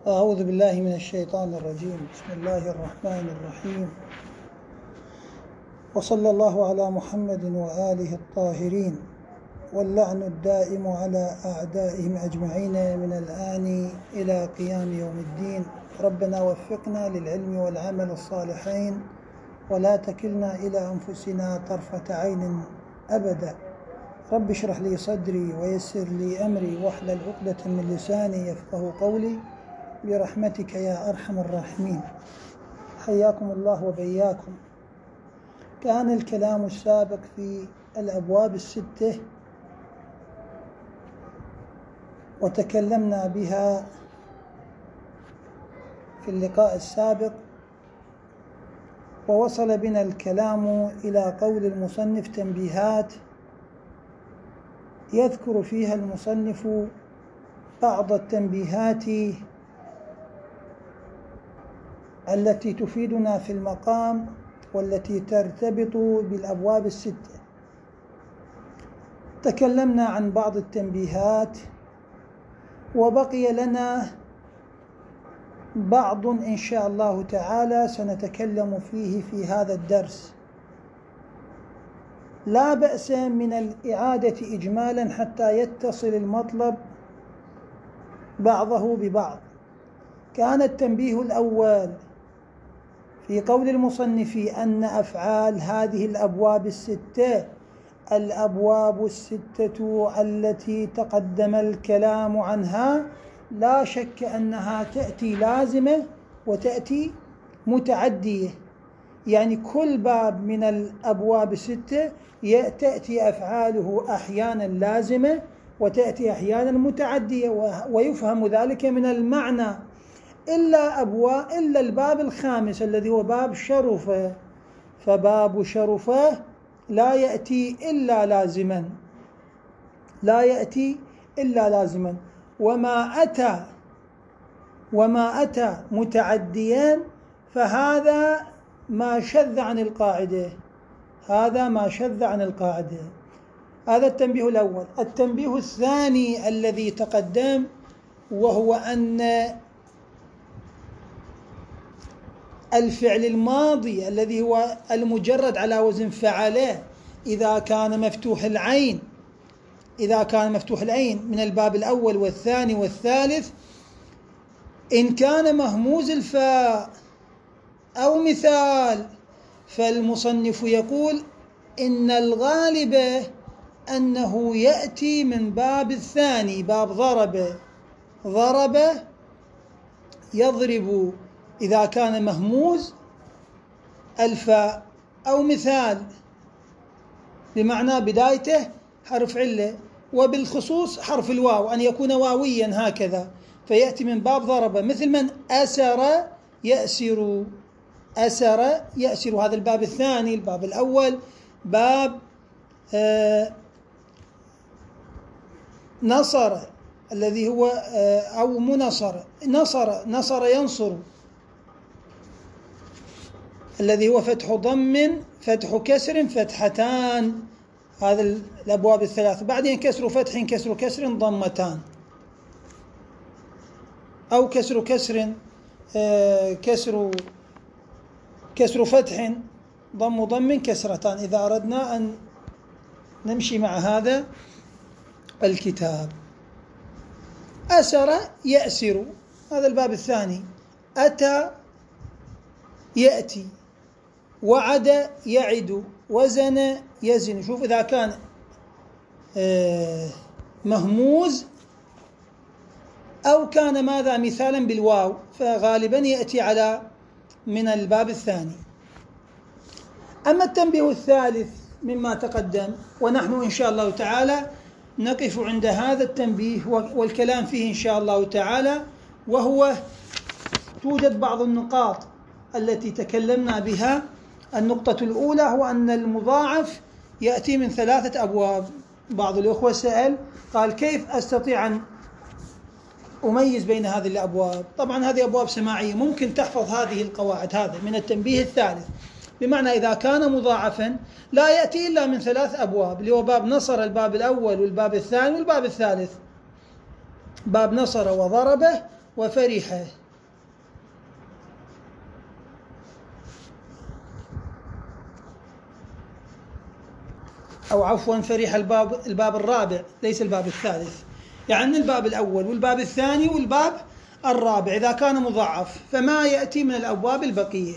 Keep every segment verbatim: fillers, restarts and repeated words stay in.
أعوذ بالله من الشيطان الرجيم. بسم الله الرحمن الرحيم، وصلى الله على محمد وآله الطاهرين، واللعن الدائم على أعدائهم أجمعين من الآن إلى قيام يوم الدين. ربنا وفقنا للعلم والعمل الصالحين، ولا تكلنا إلى أنفسنا طرفة عين أبدا. رب اشرح لي صدري ويسر لي أمري واحلل عقدة من لساني يفقه قولي برحمتك يا أرحم الراحمين. حياكم الله وبياكم. كان الكلام السابق في الأبواب الستة وتكلمنا بها في اللقاء السابق، ووصل بنا الكلام إلى قول المصنف: تنبيهات يذكر فيها المصنف بعض التنبيهات التي تفيدنا في المقام والتي ترتبط بالأبواب الستة. تكلمنا عن بعض التنبيهات، وبقي لنا بعض إن شاء الله تعالى سنتكلم فيه في هذا الدرس. لا بأس من الإعادة إجمالا حتى يتصل المطلب بعضه ببعض. كان التنبيه الأول في قول المصنف أن أفعال هذه الأبواب الستة الأبواب الستة التي تقدم الكلام عنها لا شك أنها تأتي لازمة وتأتي متعدية، يعني كل باب من الأبواب الستة تأتي أفعاله أحيانا لازمة وتأتي أحيانا متعدية، ويفهم ذلك من المعنى، إلا أبواب إلا الباب الخامس الذي هو باب شرفة، فباب شرفة لا يأتي إلا لازما لا يأتي إلا لازما وما أتى وما أتى متعديا فهذا ما شذ عن القاعدة هذا ما شذ عن القاعدة. هذا التنبيه الأول. التنبيه الثاني الذي تقدم وهو أن الفعل الماضي الذي هو المجرد على وزن فعله إذا كان مفتوح العين إذا كان مفتوح العين من الباب الأول والثاني والثالث، إن كان مهموز الفاء أو مثال، فالمصنف يقول إن الغالب أنه يأتي من باب الثاني، باب ضرب ضرب يضرب إذا كان مهموز الفاء أو مثال، بمعنى بدايته حرف علة وبالخصوص حرف الواو، أن يكون واويا هكذا، فيأتي من باب ضرب، مثل من أسر يأسر أسر يأسر. هذا الباب الثاني. الباب الأول باب آه نصر الذي هو آه أو منصر نصر نصر ينصر الذي هو فتح ضم فتح كسر فتحتان، هذا الأبواب الثلاث. بعدين كسر فتح كسر كسر ضمتان، أو كسر كسر آه كسر كسر فتح ضم ضم كسرتان، إذا أردنا أن نمشي مع هذا الكتاب. أسر يأسر، هذا الباب الثاني. أتى يأتي، وعد يعد، وزن يزن. شوف، إذا كان مهموز أو كان ماذا مثالا بالواو فغالبا يأتي على من الباب الثاني. أما التنبيه الثالث مما تقدم، ونحن إن شاء الله تعالى نقف عند هذا التنبيه والكلام فيه إن شاء الله تعالى، وهو توجد بعض النقاط التي تكلمنا بها. النقطة الأولى هو أن المضاعف يأتي من ثلاثة أبواب. بعض الأخوة سأل قال: كيف أستطيع أن أميز بين هذه الأبواب؟ طبعا هذه أبواب سماعية، ممكن تحفظ هذه القواعد. هذا من التنبيه الثالث، بمعنى إذا كان مضاعفا لا يأتي إلا من ثلاث أبواب، اللي هو باب نصر الباب الأول والباب الثاني والباب الثالث. باب نصر وضربه وفرح. أو عفوا فرح الباب الباب الرابع ليس الباب الثالث، يعني الباب الأول والباب الثاني والباب الرابع إذا كان مضاعف، فما يأتي من الأبواب البقية.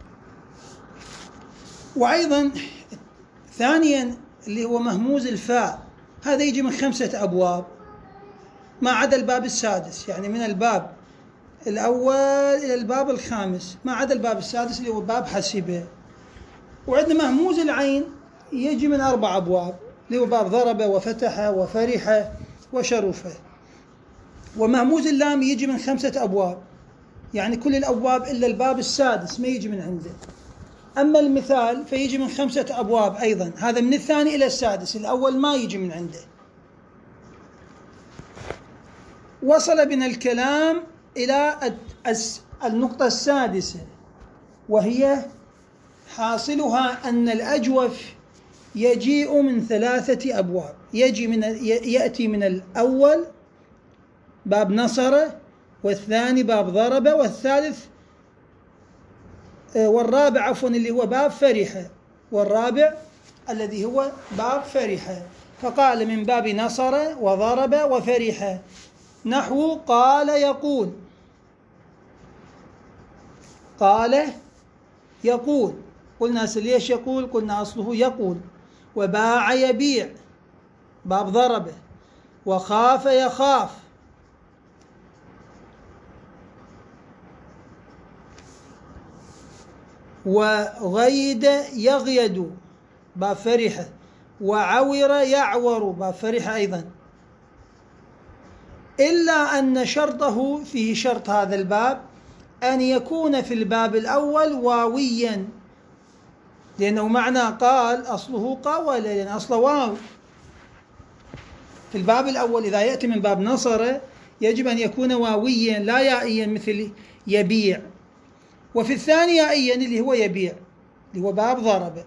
وأيضا ثانيا اللي هو مهموز الفاء، هذا يجي من خمسة أبواب ما عدا الباب السادس، يعني من الباب الأول إلى الباب الخامس ما عدا الباب السادس اللي هو باب حسبه. وعندنا مهموز العين يجي من أربع أبواب اللي هو باب ضرب وفتح وفرح وشرف. ومهموز اللام يجي من خمسة أبواب، يعني كل الأبواب إلا الباب السادس ما يجي من عنده. أما المثال فيجي من خمسة أبواب أيضا، هذا من الثاني إلى السادس، الأول ما يجي من عنده. وصل بنا الكلام إلى النقطة السادسة، وهي حاصلها أن الأجوف يجيء من ثلاثة أبواب، يجي من يأتي من الأول باب نصر، والثاني باب ضرب، والثالث والرابع عفوا اللي هو باب فرح، والرابع الذي هو باب فرح. فقال من باب نصر وضرب وفرح، نحو قال يقول، قال يقول، قلنا ليش يقول؟ قلنا أصله يقول. وباع يبيع باب ضرب، وخاف يخاف، وغيد يغيد باب فرح، وعور يعور باب فرح أيضا، إلا أن شرطه فيه شرط هذا الباب أن يكون في الباب الأول واويا، لأنه معنى قال أصله قاول، لأن أصله واو. في الباب الأول إذا يأتي من باب نصر يجب أن يكون واويا لا يائيا مثل يبيع. وفي الثاني يائيا اللي هو يبيع اللي هو باب ضرب.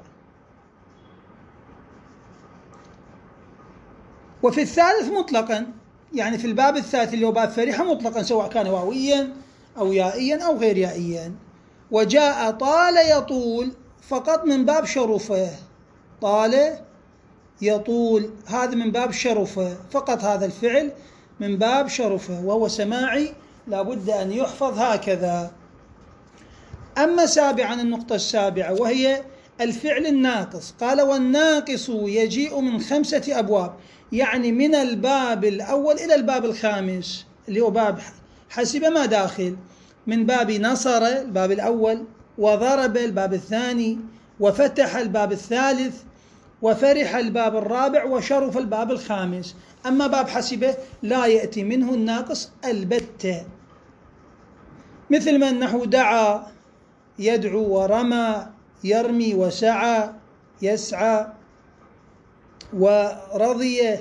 وفي الثالث مطلقا، يعني في الباب الثالث اللي هو باب فرح مطلقا سواء كان واويا أو يائيا أو غير يائيا. وجاء طال يطول فقط من باب شرفه، طال يطول هذا من باب شرفه فقط، هذا الفعل من باب شرفه، وهو سماعي لابد أن يحفظ هكذا. أما سابعا النقطة السابعة وهي الفعل الناقص، قال والناقص يجيء من خمسة أبواب، يعني من الباب الأول إلى الباب الخامس اللي هو باب حسب ما داخل، من باب نصر الباب الأول، وضرب الباب الثاني، وفتح الباب الثالث، وفرح الباب الرابع، وشرف الباب الخامس. أما باب حسبه لا يأتي منه الناقص البتة، مثل ما أنه دعا يدعو، ورمى يرمي، وسعى يسعى، ورضي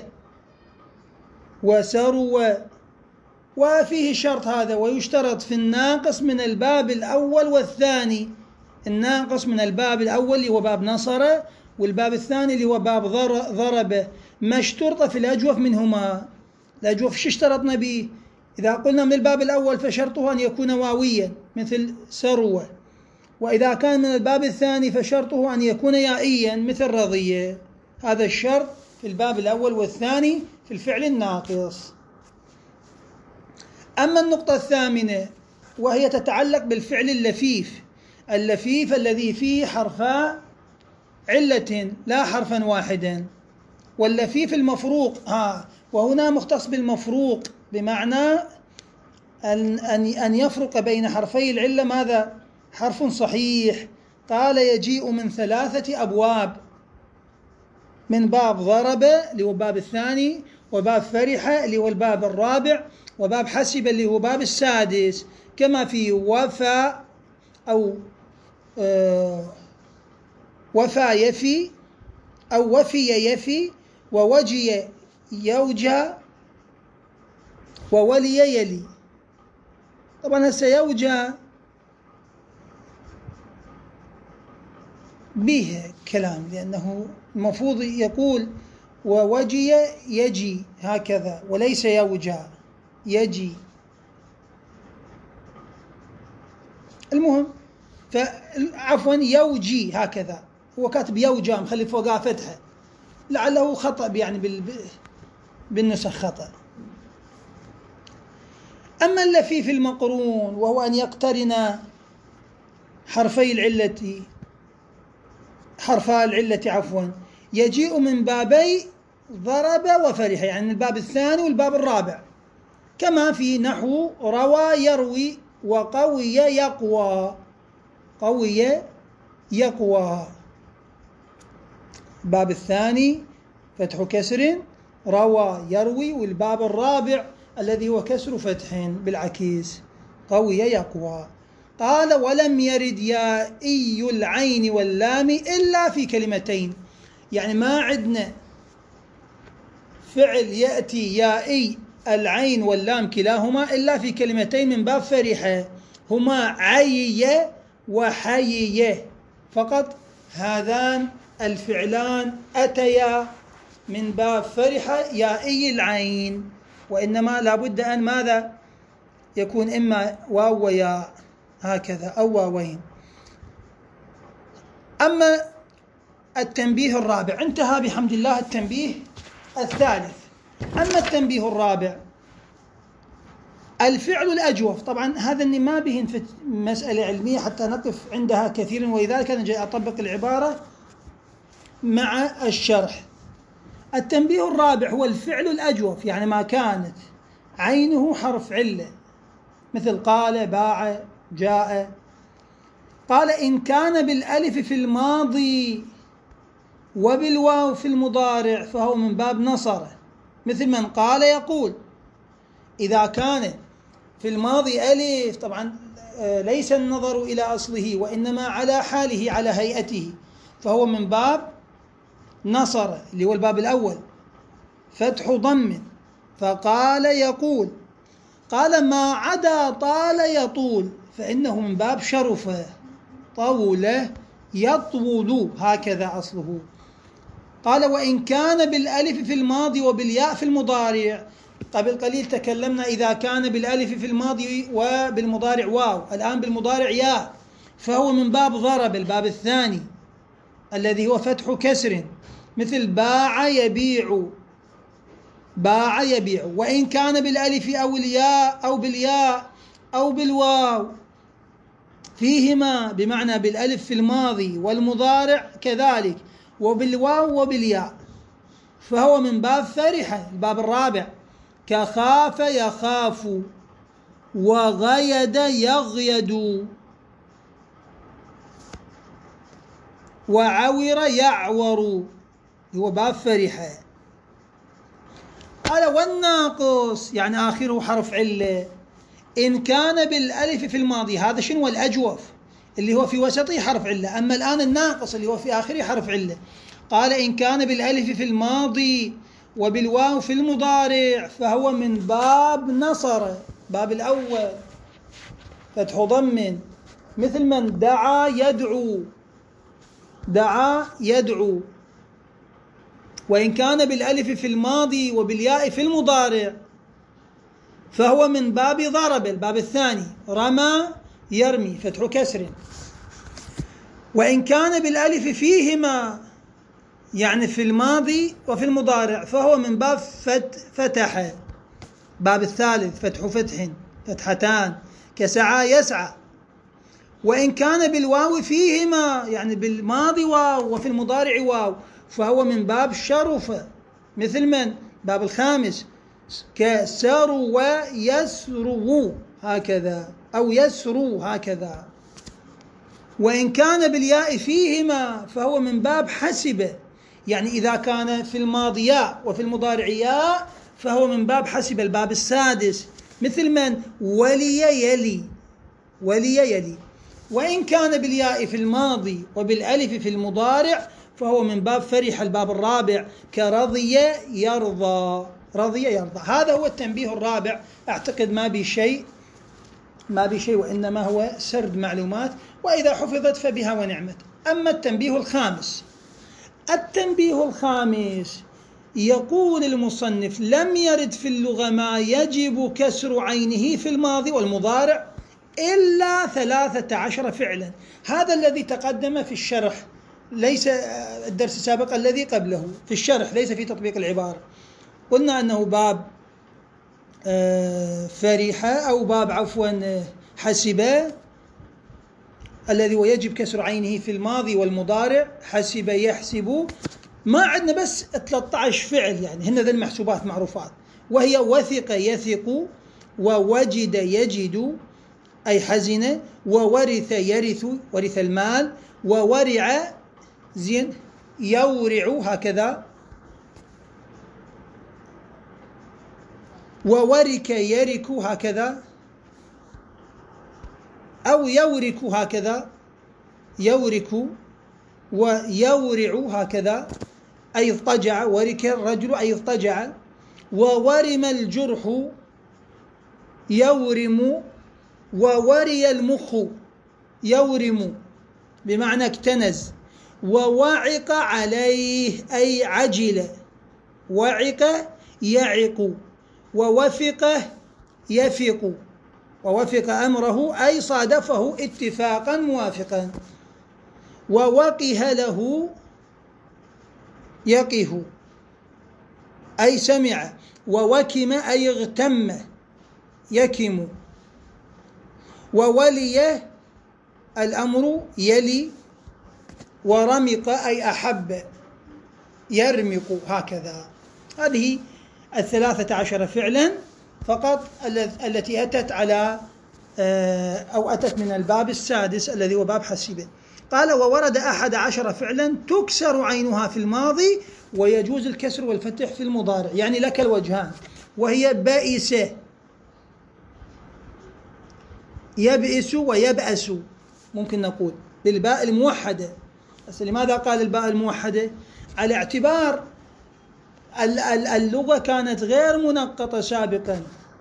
وسروى. وفيه شرط هذا، ويشترط في الناقص من الباب الأول والثاني، الناقص من الباب الأول اللي هو باب نصر، والباب الثاني اللي هو باب ضرب، ما اشترط في الأجوف منهما. الأجوف شو اشترطنا به؟ إذا قلنا من الباب الأول فشرطه أن يكون واويا مثل سروة، وإذا كان من الباب الثاني فشرطه أن يكون يائيا مثل رضية. هذا الشرط في الباب الأول والثاني في الفعل الناقص. أما النقطة الثامنة وهي تتعلق بالفعل اللفيف، اللفيف الذي فيه حرفا علة لا حرفا واحدا، واللفيف المفروق، ها وهنا مختص بالمفروق بمعنى أن أن يفرق بين حرفي العلة ماذا؟ حرف صحيح. قال يجيء من ثلاثة أبواب، من باب ضرب اللي هو الباب الثاني، وباب فرح اللي هو الباب الرابع، وباب حسب اللي هو باب السادس، كما في وفى أو آه وفى يفي أو وفي يفي، ووجي يوجى، وولي يلي. طبعا هسه يوجى به كلام، لأنه المفروض يقول ووجي يجي هكذا، وليس يوجى يجي. المهم عفوا يوجي هكذا، هو كاتب يوجى مخلي فوقها فتحة، لعله خطأ يعني بال بالنسخ خطأ. أما اللفيف المقرون وهو أن يقترن حرفي العلة حرفا العلة عفوا يجيء من بابي ضرب وفرح، يعني الباب الثاني والباب الرابع، كما في نحو روى يروي وقوي يقوى. قوي يقوى الباب الثاني فتح كسر روى يروي، والباب الرابع الذي هو كسر فتح بالعكيس قوي يقوى. قال ولم يرد يائي العين واللام إلا في كلمتين، يعني ما عندنا فعل يأتي يائي العين واللام كلاهما إلا في كلمتين من باب فرحة، هما عيي وحيي فقط. هذان الفعلان أتيا من باب فرحة يائي العين، وإنما لابد أن ماذا يكون إما واو وياء هكذا أو واوين. أما التنبيه الرابع انتهى بحمد الله التنبيه الثالث. أما التنبيه الرابع الفعل الأجوف، طبعا هذا ما به مسألة علمية حتى نقف عندها كثيرا، ولذلك أنا جاي أطبق العبارة مع الشرح. التنبيه الرابع هو الفعل الأجوف، يعني ما كانت عينه حرف علة مثل قال باع جاء. قال إن كان بالألف في الماضي وبالواو في المضارع فهو من باب نصر، مثل من قال يقول. إذا كان في الماضي ألف طبعا ليس النظر إلى أصله وإنما على حاله على هيئته، فهو من باب نصر اللي هو الباب الأول فتح ضم، فقال يقول. قال ما عدا طال يطول فإنه من باب شرفه طول يطول هكذا أصله. قال وإن كان بالألف في الماضي وبالياء في المضارع، قبل قليل تكلمنا إذا كان بالألف في الماضي وبالمضارع واو، الآن بالمضارع ياء، فهو من باب ضرب الباب الثاني الذي هو فتح كسر، مثل باع يبيع باع يبيع. وإن كان بالألف أو الياء أو بالياء أو بالواو فيهما، بمعنى بالألف في الماضي والمضارع كذلك وبالواو وبالياء، فهو من باب فرحة الباب الرابع، كخاف يخاف وغيد يغيد وعور يعور، هو باب فرحة. قال والناقص يعني آخره حرف علة إن كان بالألف في الماضي، هذا شنو الأجوف اللي هو في وسطه حرف علة، أما الآن الناقص اللي هو في آخره حرف علة. قال إن كان بالألف في الماضي وبالواو في المضارع فهو من باب نصر باب الأول فتح ضم، مثل من دعا يدعو دعا يدعو. وإن كان بالألف في الماضي وبالياء في المضارع فهو من باب ضرب الباب الثاني رمى يرمي فتح كسر. وإن كان بالألف فيهما يعني في الماضي وفي المضارع فهو من باب فتح باب الثالث فتح فتح فتحتان كسعى يسعى. وإن كان بالواو فيهما يعني بالماضي واو وفي المضارع واو فهو من باب شرف، مثل من باب الخامس كسروا ويسروا هكذا أو يسروا هكذا. وإن كان بالياء فيهما فهو من باب حسب، يعني إذا كان في الماضي ياء وفي المضارع ياء فهو من باب حسب الباب السادس، مثل من ولي يلي ولي يلي. وإن كان بالياء في الماضي وبالألف في المضارع فهو من باب فرح الباب الرابع كرضي يرضى رضي يرضى. هذا هو التنبيه الرابع. أعتقد ما بي شيء ما بي شيء وإنما هو سرد معلومات، وإذا حفظت فبها ونعمت. أما التنبيه الخامس التنبيه الخامس يقول المصنف لم يرد في اللغة ما يجب كسر عينه في الماضي والمضارع إلا ثلاثة عشر فعلا. هذا الذي تقدم في الشرح، ليس الدرس السابق الذي قبله، في الشرح ليس في تطبيق العبارة. قلنا أنه باب فرحة أو باب عفوا حسب، الذي ويجب كسر عينه في الماضي والمضارع، حسب يحسب. ما عندنا بس ثلاثة عشر فعل، يعني هن ذي المحسوبات معروفات، وهي وثق يثق، ووجد يجد أي حزن، وورث يرث ورث المال، وورع زين يورع هكذا، وورك يرك هكذا، أو يورك هكذا، يورك ويورع هكذا، أي اضطجع، ورك الرجل أي اضطجع. وورم الجرح يورم، ووري المخ يورم بمعنى اكتنز. ووعق عليه أي عجل، وعق يعق. ووفق يفق، ووفق أمره أي صادفه اتفاقا موافقا. ووقه له يقه أي سمع. ووكم أي اغتم يكم. وولي الأمر يلي. ورمق أي أحب يرمق هكذا. هذه الثلاثة عشر فعلا فقط التي أتت على أو أتت من الباب السادس الذي هو باب حسيبه. قال وورد أحد عشر فعلا تكسر عينها في الماضي ويجوز الكسر والفتح في المضارع، يعني لك الوجهان، وهي بائس يبئس ويبأس، ممكن نقول بالباء الموحدة. بس لماذا قال الباء الموحدة؟ على اعتبار اللغة كانت غير منقطة سابقا،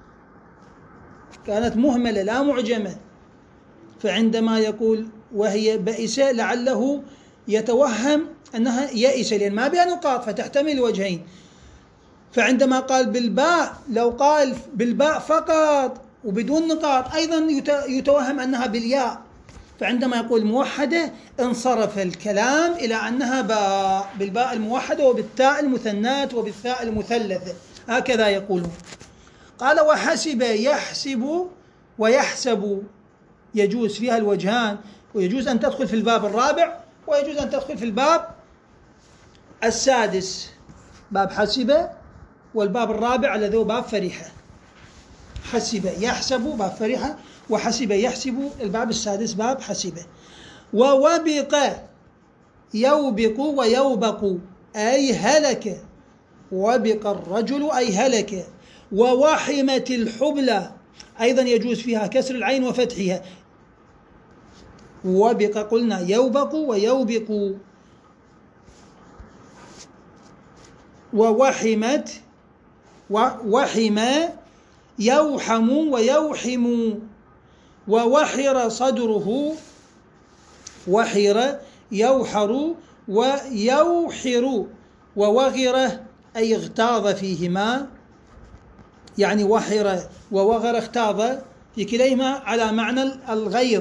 كانت مهملة لا معجمة، فعندما يقول وهي بائسة لعله يتوهم أنها يائسة، لأن ما بها نقاط فتحتمل وجهين. فعندما قال بالباء، لو قال بالباء فقط وبدون نقاط أيضا يتوهم أنها بالياء، فعندما يقول موحدة انصرف الكلام إلى أنها باء، بالباء الموحدة وبالتاء المثنات وبالثاء المثلثة، هكذا يقولون. قال وحسب يحسب ويحسب، يجوز فيها الوجهان، ويجوز أن تدخل في الباب الرابع ويجوز أن تدخل في الباب السادس، باب حسب، والباب الرابع الذي هو باب فرحة. حسب يحسب باب فرحة، وحسب يحسب الباب السادس باب حسبه. ووبق يوبق ويوبق أي هلك، وبق الرجل أي هلك. ووحمت الحبلى أيضا يجوز فيها كسر العين وفتحها. وبق قلنا يوبق ويوبق. ووحمت ووحم يوحم ويوحم. ووحر صدره وحر يوحر ويوحر. ووغر أي اغتاظ فيهما، يعني وحر ووغر اغتاظ في كليهما على معنى الغيظ.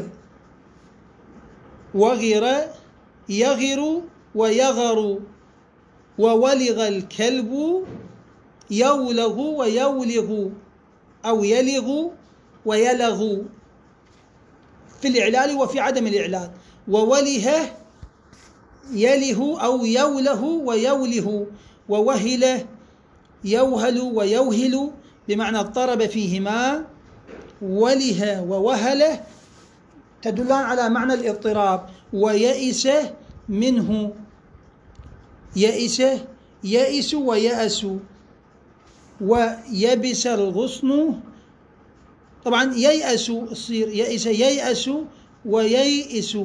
وغر يغر ويغر. وولغ الكلب يولغ ويولغ أو يلغ ويلغ في الإعلال وفي عدم الإعلال. ووله يله أو يوله ويوله. ووهل يوهل ويوهل بمعنى اضطرب فيهما. وله ووهله تدلان على معنى الاضطراب. ويئس منه، يئس يئس ويأس. ويبس الغصن، طبعا ييأس الصير، يئس ييأس وييئس،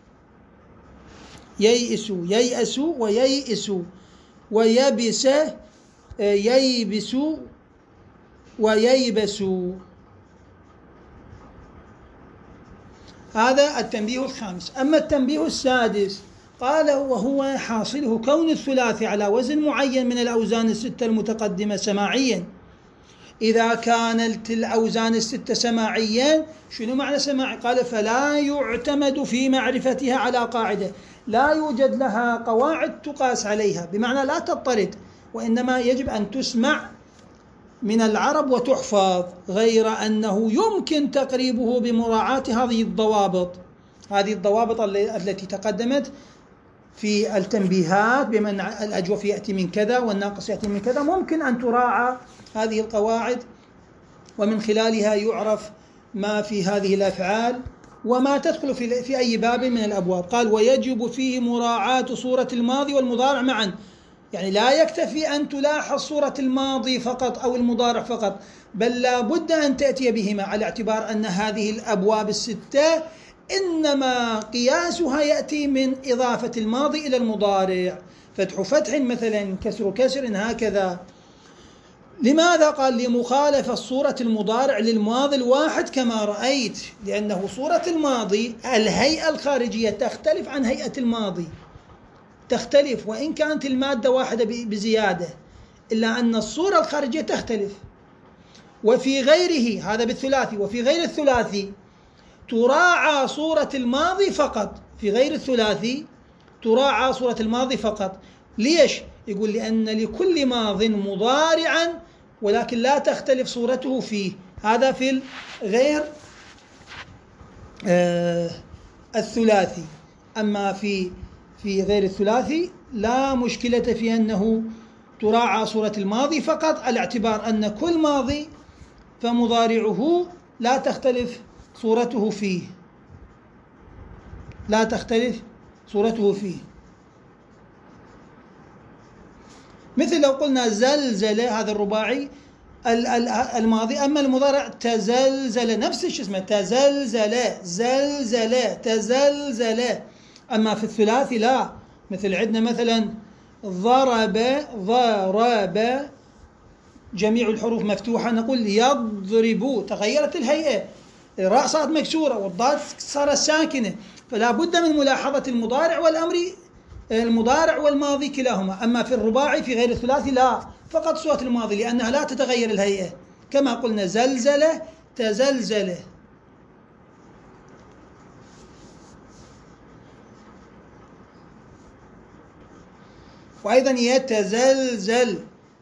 ييئس ييأس وييئس. ويبس ييبس وييبس. هذا التنبيه الخامس. أما التنبيه السادس قال وهو حاصله كون الثلاثي على وزن معين من الأوزان الستة المتقدمة سماعيا، إذا كانت الأوزان الستة سماعيا. شنو معنى سماعي؟ قال فلا يعتمد في معرفتها على قاعدة، لا يوجد لها قواعد تقاس عليها، بمعنى لا تضطرد، وإنما يجب أن تسمع من العرب وتحفظ، غير أنه يمكن تقريبه بمراعاة هذه الضوابط هذه الضوابط التي تقدمت في التنبيهات، بمن الأجوف يأتي من كذا والناقص يأتي من كذا. ممكن أن تراعى هذه القواعد، ومن خلالها يعرف ما في هذه الأفعال وما تدخل في في أي باب من الأبواب. قال ويجب فيه مراعاة صورة الماضي والمضارع معا، يعني لا يكتفي أن تلاحظ صورة الماضي فقط أو المضارع فقط، بل لا بد أن تأتي بهما، على اعتبار أن هذه الأبواب الستة إنما قياسها يأتي من إضافة الماضي إلى المضارع، فتح فتح مثلا، كسر كسر، هكذا. لماذا؟ قال لمخالفة صورة المضارع للماضي الواحد كما رأيت، لأنه صورة الماضي الهيئة الخارجية تختلف عن هيئة الماضي، تختلف وإن كانت المادة واحدة بزيادة، إلا أن الصورة الخارجية تختلف. وفي غيره، هذا بالثلاثي، وفي غير الثلاثي تراعى صورة الماضي فقط، في غير الثلاثي تراعى صورة الماضي فقط. ليش؟ يقول لأن لكل ماض مضارعا ولكن لا تختلف صورته فيه، هذا في غير آه الثلاثي. أما في في غير الثلاثي لا مشكلة في أنه تراعى صورة الماضي فقط، على اعتبار أن كل ماضي فمضارعه لا تختلف صورته فيه، لا تختلف صورته فيه. مثل لو قلنا زلزل، هذا الرباعي الماضي، أما المضارع تزلزل، نفس الشيء اسمه تزلزل، زلزل، تزلزل. أما في الثلاثي لا، مثل عندنا مثلا ضرب، ضرب، جميع الحروف مفتوحة، نقول يضرب، تغيرت الهيئة، الراء صارت مكسورة والضاد صارت ساكنة، فلا بد من ملاحظة المضارع والأمر، المضارع والماضي كلاهما. أما في الرباعي في غير الثلاثي لا، فقط صورة الماضي، لأنها لا تتغير الهيئة، كما قلنا زلزل، تزلزل. وأيضا يتزلزل،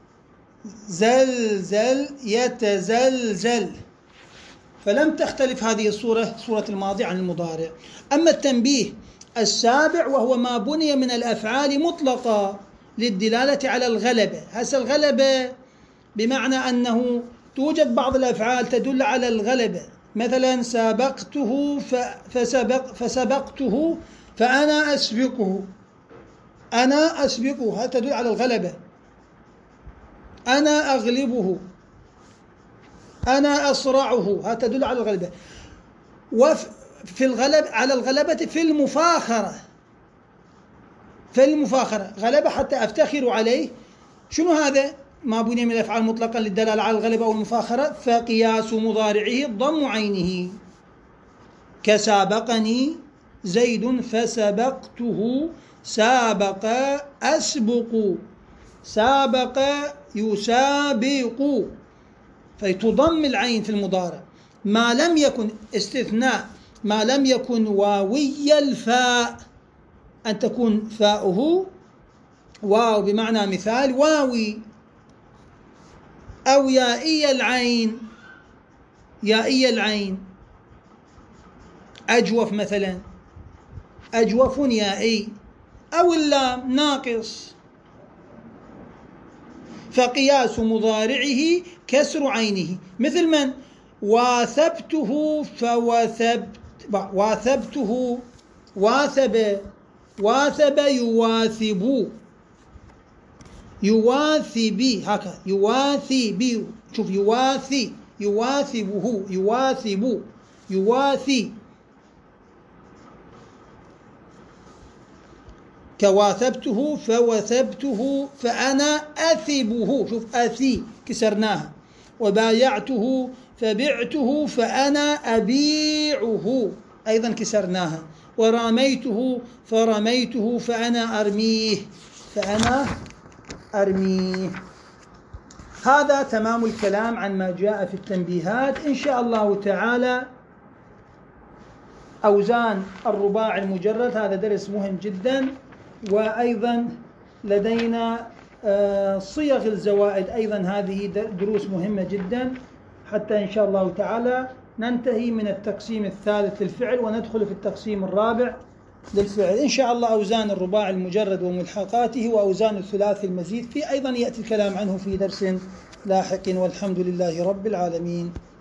زلزل، يتزلزل، فلم تختلف هذه الصورة، صورة الماضي عن المضارع. أما التنبيه السابع وهو ما بني من الأفعال مطلقة للدلالة على الغلبة. هسه الغلبة بمعنى أنه توجد بعض الأفعال تدل على الغلبة، مثلا سابقته فسبق فسبقته فأنا أسبقه، أنا أسبقه، هذا تدل على الغلبة. أنا أغلبه، أنا أصرعه، هذا تدل على الغلبة. وفي الغلب على الغلبة في المفاخرة، في المفاخرة غلبة حتى أفتخر عليه. شنو هذا؟ ما بني من الأفعال مطلقا للدلالة على الغلبة والمفاخرة، فقياس مضارعه ضم عينه، كسابقني زيد فسبقته، سابق أسبق، سابق يسابق، فتضم العين في المضارع. ما لم يكن استثناء، ما لم يكن واوي الفاء، أن تكون فاؤه واو بمعنى مثال واوي، أو يائي العين، يائي العين، أجوف مثلا، أجوف يائي، أو اللام ناقص. فقياس مضارعه كسر عينه، مثل من؟ واثبته فوثبت، واثبته، واثب، واثب يواثب، يواثبي، هكذا يواثبي، شوف يواثي، يواثبه، يواثب، يواثي. كواثبته فوثبته فأنا أثبه، شوف أثي كسرناها. وبايعته فبعته فأنا أبيعه، أيضا كسرناها. ورميته فرميته فأنا أرميه، فأنا أرميه. هذا تمام الكلام عن ما جاء في التنبيهات. إن شاء الله تعالى أوزان الرباع المجرد هذا درس مهم جدا، وأيضا لدينا صيغ الزوائد أيضا هذه دروس مهمة جدا، حتى إن شاء الله تعالى ننتهي من التقسيم الثالث للفعل وندخل في التقسيم الرابع للفعل إن شاء الله. أوزان الرباع المجرد وملحقاته وأوزان الثلاثي المزيد في أيضا يأتي الكلام عنه في درس لاحق، والحمد لله رب العالمين.